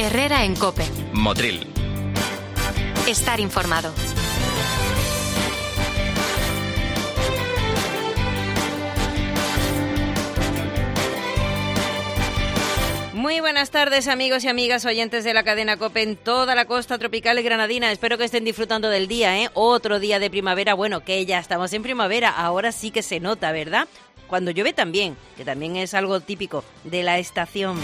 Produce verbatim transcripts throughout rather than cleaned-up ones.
Herrera en COPE. Motril. Estar informado. Muy buenas tardes, amigos y amigas oyentes de la cadena COPE en toda la costa tropical granadina. Espero que estén disfrutando del día, ¿eh? Otro día de primavera. Bueno, que ya estamos en primavera. Ahora sí que se nota, ¿verdad? Cuando llueve también, que también es algo típico de la estación.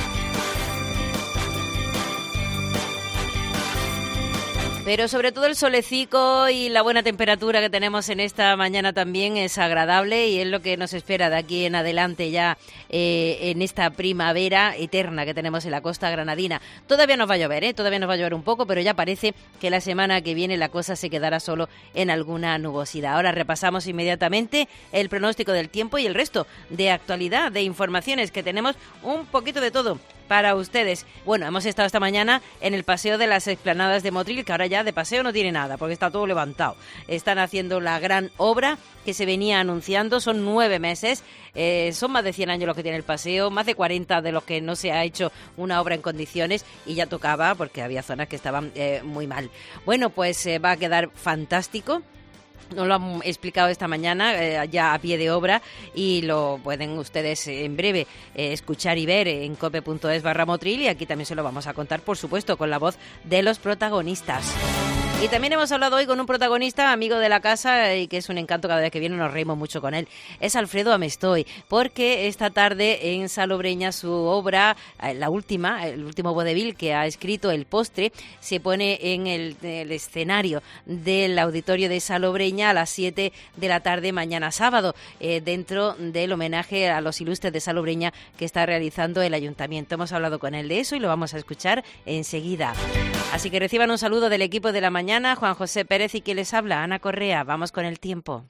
Pero sobre todo el solecico y la buena temperatura que tenemos en esta mañana también es agradable y es lo que nos espera de aquí en adelante ya eh, en esta primavera eterna que tenemos en la costa granadina. Todavía nos va a llover, ¿eh? Todavía nos va a llover un poco, pero ya parece que la semana que viene la cosa se quedará solo en alguna nubosidad. Ahora repasamos inmediatamente el pronóstico del tiempo y el resto de actualidad, de informaciones que tenemos un poquito de todo para ustedes. Bueno, hemos estado esta mañana en el paseo de las explanadas de Motril, que ahora ya de paseo no tiene nada, porque está todo levantado. Están haciendo la gran obra que se venía anunciando, son nueve meses, eh, son más de cien años los que tiene el paseo, más de cuarenta de los que no se ha hecho una obra en condiciones y ya tocaba porque había zonas que estaban eh, muy mal. Bueno, pues eh, va a quedar fantástico. Nos lo han explicado esta mañana, eh, ya a pie de obra, y lo pueden ustedes en breve eh, escuchar y ver en cope.es barra Motril, y aquí también se lo vamos a contar, por supuesto, con la voz de los protagonistas. Y también hemos hablado hoy con un protagonista, amigo de la casa, y que es un encanto cada vez que viene, nos reímos mucho con él. Es Alfredo Amestoy, porque esta tarde en Salobreña su obra, la última, el último vodevil que ha escrito, El postre, se pone en el, el escenario del auditorio de Salobreña a las siete de la tarde mañana sábado, eh, dentro del homenaje a los ilustres de Salobreña que está realizando el ayuntamiento. Hemos hablado con él de eso y lo vamos a escuchar enseguida. Así que reciban un saludo del equipo de la mañana, Juan José Pérez, y quien les habla, Ana Correa. Vamos con el tiempo.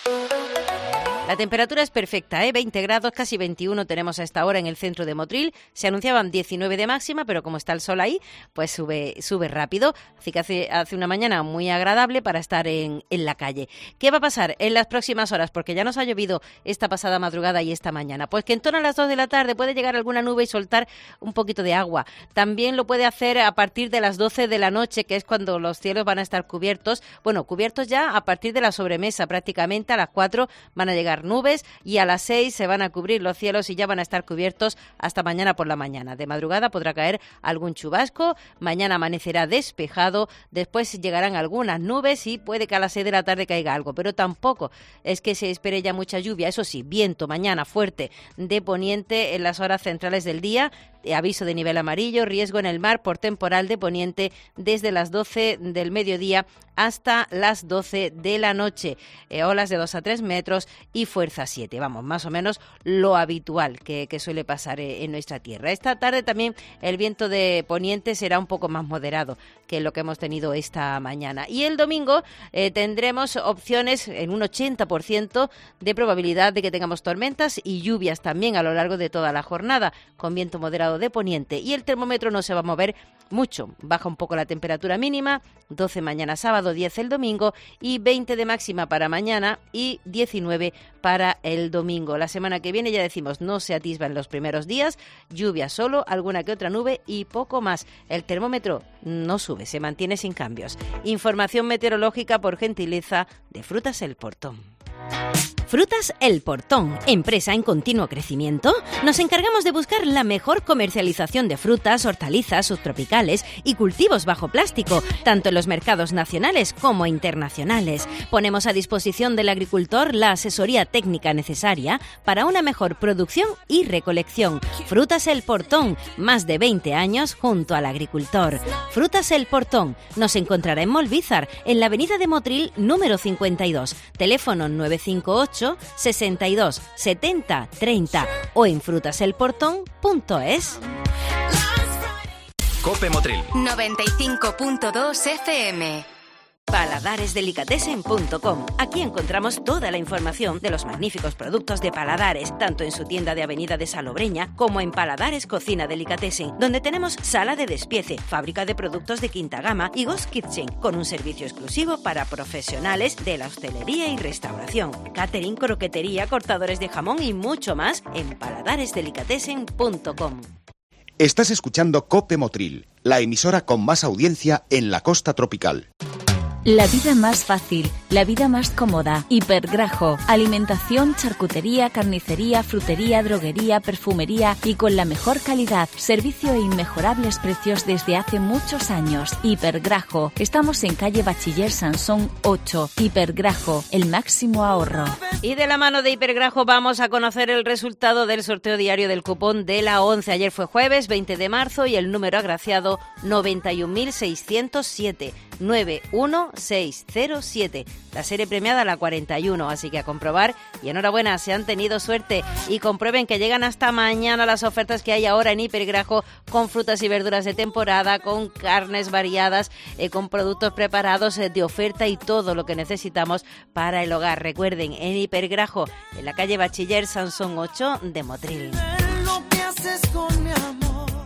La temperatura es perfecta, ¿eh? veinte grados, casi veintiuno tenemos a esta hora en el centro de Motril. Se anunciaban diecinueve de máxima, pero como está el sol ahí, pues sube sube rápido. Así que hace, hace una mañana muy agradable para estar en, en la calle. ¿Qué va a pasar en las próximas horas? Porque ya nos ha llovido esta pasada madrugada y esta mañana. Pues que en torno a las dos de la tarde puede llegar alguna nube y soltar un poquito de agua. También lo puede hacer a partir de las doce de la noche, que es cuando los cielos van a estar cubiertos. Bueno, cubiertos ya a partir de la sobremesa prácticamente. A las cuatro van a llegar nubes y a las seis se van a cubrir los cielos y ya van a estar cubiertos hasta mañana por la mañana. De madrugada podrá caer algún chubasco, mañana amanecerá despejado, después llegarán algunas nubes y puede que a las seis de la tarde caiga algo, pero tampoco es que se espere ya mucha lluvia. Eso sí, viento mañana fuerte de poniente en las horas centrales del día, aviso de nivel amarillo, riesgo en el mar por temporal de poniente desde las doce del mediodía hasta las doce de la noche. Eh, olas de dos a tres metros y fuerza siete. Vamos, más o menos lo habitual que, que suele pasar eh, en nuestra tierra. Esta tarde también el viento de poniente será un poco más moderado que lo que hemos tenido esta mañana. Y el domingo eh, tendremos opciones en un ochenta por ciento de probabilidad de que tengamos tormentas y lluvias también a lo largo de toda la jornada, con viento moderado de poniente, y el termómetro no se va a mover mucho, baja un poco la temperatura mínima, doce mañana sábado, diez el domingo y veinte de máxima para mañana y diecinueve para el domingo. La semana que viene, ya decimos, no se atisba en los primeros días, lluvia solo, alguna que otra nube y poco más. El termómetro no sube, se mantiene sin cambios. Información meteorológica por gentileza de Frutas El Portón. Frutas El Portón, empresa en continuo crecimiento. Nos encargamos de buscar la mejor comercialización de frutas, hortalizas, subtropicales y cultivos bajo plástico, tanto en los mercados nacionales como internacionales. Ponemos a disposición del agricultor la asesoría técnica necesaria para una mejor producción y recolección. Frutas El Portón, más de veinte años junto al agricultor. Frutas El Portón, nos encontrará en Molvízar, en la avenida de Motril número cincuenta y dos, teléfono nueve cinco ocho sesenta y dos setenta treinta o en frutaselportón punto es. COPE Motril noventa y cinco punto dos F M. paladares delicatessen punto com. Aquí encontramos toda la información de los magníficos productos de Paladares, tanto en su tienda de Avenida de Salobreña como en Paladares Cocina Delicatessen, donde tenemos sala de despiece, fábrica de productos de quinta gama y Ghost Kitchen, con un servicio exclusivo para profesionales de la hostelería y restauración, catering, croquetería, cortadores de jamón y mucho más en paladares delicatessen punto com. Estás escuchando COPE Motril, la emisora con más audiencia en la costa tropical. La vida más fácil, la vida más cómoda. Hipergrajo. Alimentación, charcutería, carnicería, frutería, droguería, perfumería y con la mejor calidad. Servicio e inmejorables precios desde hace muchos años. Hipergrajo. Estamos en calle Bachiller Sansón ocho. Hipergrajo. El máximo ahorro. Y de la mano de Hipergrajo vamos a conocer el resultado del sorteo diario del cupón de la once. Ayer fue jueves veinte de marzo y el número agraciado noventa y un mil seiscientos siete. nueve uno seis cero siete, la serie premiada la cuarenta y uno, así que a comprobar y enhorabuena, se han tenido suerte y comprueben que llegan hasta mañana las ofertas que hay ahora en Hipergrajo con frutas y verduras de temporada, con carnes variadas, eh, con productos preparados eh, de oferta y todo lo que necesitamos para el hogar. Recuerden, en Hipergrajo, en la calle Bachiller Sansón ocho de Motril. Lo que haces con mi amor.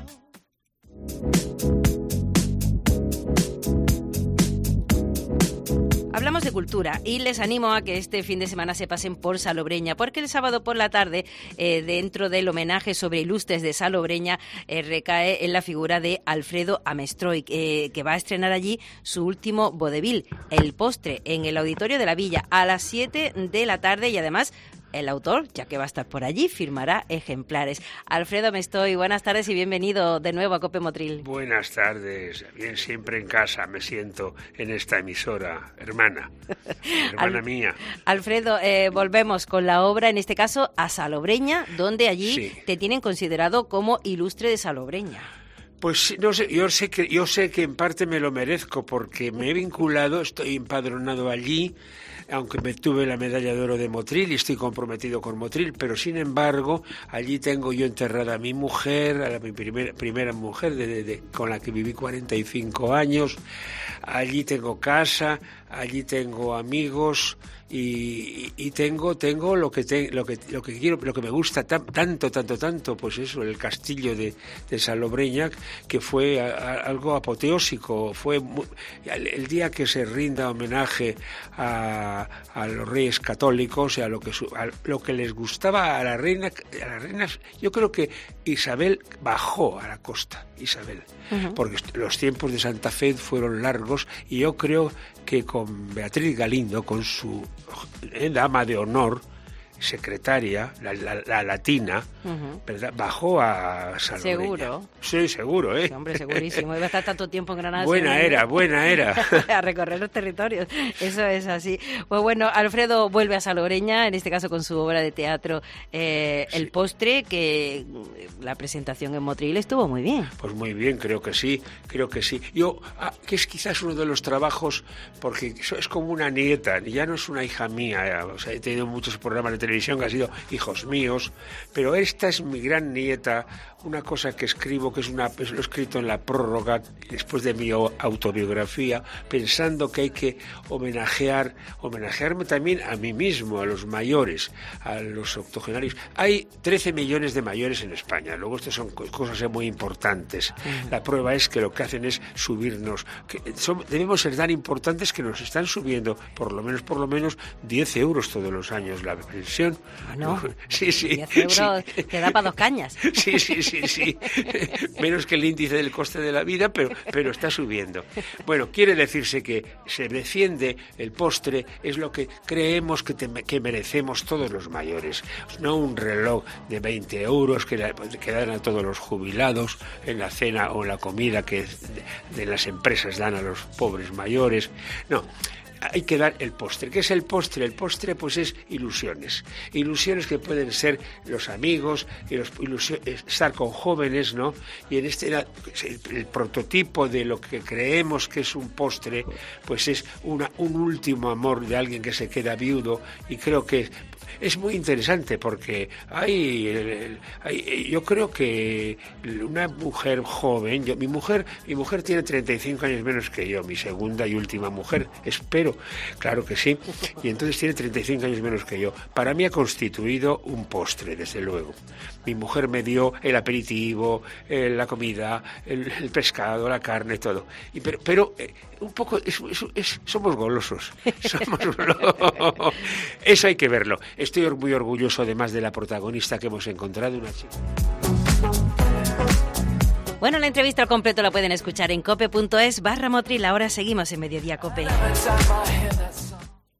Hablamos de cultura y les animo a que este fin de semana se pasen por Salobreña, porque el sábado por la tarde, eh, dentro del homenaje sobre ilustres de Salobreña, eh, recae en la figura de Alfredo Amestroy, eh, que va a estrenar allí su último vodevil, El Postre, en el Auditorio de la Villa, a las siete de la tarde, y además el autor, ya que va a estar por allí, firmará ejemplares. Alfredo Amestroy, buenas tardes y bienvenido de nuevo a COPE Motril. Buenas tardes, bien siempre en casa me siento en esta emisora, hermana, hermana Al, mía. Alfredo, eh, volvemos con la obra, en este caso a Salobreña, donde allí sí. te tienen considerado como ilustre de Salobreña. Pues no sé, yo sé que yo sé que en parte me lo merezco porque me he vinculado, estoy empadronado allí, aunque me tuve la medalla de oro de Motril y estoy comprometido con Motril, pero sin embargo allí tengo yo enterrada a mi mujer, a mi primer, primera mujer de, de, de, con la que viví cuarenta y cinco años, allí tengo casa, allí tengo amigos y, y tengo tengo lo que te, lo que lo que quiero, lo que me gusta tan, tanto tanto tanto, pues eso, el castillo de, de Salobreña, que fue a, a, algo apoteósico, fue muy, el, el día que se rinda homenaje a, a los reyes católicos y a lo que a lo que les gustaba a la reina, a las reinas. Yo creo que Isabel bajó a la costa, Isabel, uh-huh. porque los tiempos de Santa Fe fueron largos y yo creo que con Beatriz Galindo, con su eh, dama de honor, secretaria, la, la, la latina, uh-huh. ¿verdad? Bajó a Salobreña. ¿Seguro? Sí, seguro, ¿eh? Sí, hombre, segurísimo. Iba a estar tanto tiempo en Granada. Buena seguro. era, buena era. A recorrer los territorios. Eso es así. Pues bueno, Alfredo vuelve a Salobreña, en este caso con su obra de teatro eh, sí. El Postre, que la presentación en Motril estuvo muy bien. Pues muy bien, creo que sí, creo que sí. Yo, ah, que es quizás uno de los trabajos, porque es como una nieta, ya no es una hija mía, o sea, he tenido muchos programas de televisión que han sido hijos míos, pero esta es mi gran nieta, una cosa que escribo, que es una, lo he escrito en la prórroga, después de mi autobiografía, pensando que hay que homenajear, homenajearme también a mí mismo, a los mayores, a los octogenarios. Hay trece millones de mayores en España, luego estas son cosas muy importantes. La prueba es que lo que hacen es subirnos, que son, debemos ser tan importantes que nos están subiendo, por lo menos, por lo menos, diez euros todos los años la pensión. Bueno, sí, sí, diez euros sí. Te da para dos cañas. Sí, sí, sí, sí. Menos que el índice del coste de la vida, pero, pero está subiendo. Bueno, quiere decirse que se defiende el postre, es lo que creemos que, te, que merecemos todos los mayores. No un reloj de veinte euros que, la, que dan a todos los jubilados en la cena o en la comida que de, de las empresas dan a los pobres mayores. No. Hay que dar el postre. ¿Qué es el postre? El postre pues es ilusiones. Ilusiones que pueden ser los amigos, y los estar con jóvenes, ¿no? Y en este el, el prototipo de lo que creemos que es un postre, pues es una, un último amor de alguien que se queda viudo, y creo que es muy interesante porque hay, hay yo creo que una mujer joven, yo, mi mujer, mi mujer tiene treinta y cinco años menos que yo, mi segunda y última mujer, espero, claro que sí, y entonces tiene treinta y cinco años menos que yo. Para mí ha constituido un postre, desde luego. Mi mujer me dio el aperitivo, eh, la comida, el, el pescado, la carne, todo. Y pero, pero eh, un poco es, es, es, somos golosos, somos golosos. Eso hay que verlo. Estoy muy orgulloso además de la protagonista que hemos encontrado, una chica. Bueno, la entrevista al completo la pueden escuchar en cope punto es barra Motril. Ahora seguimos en Mediodía Cope.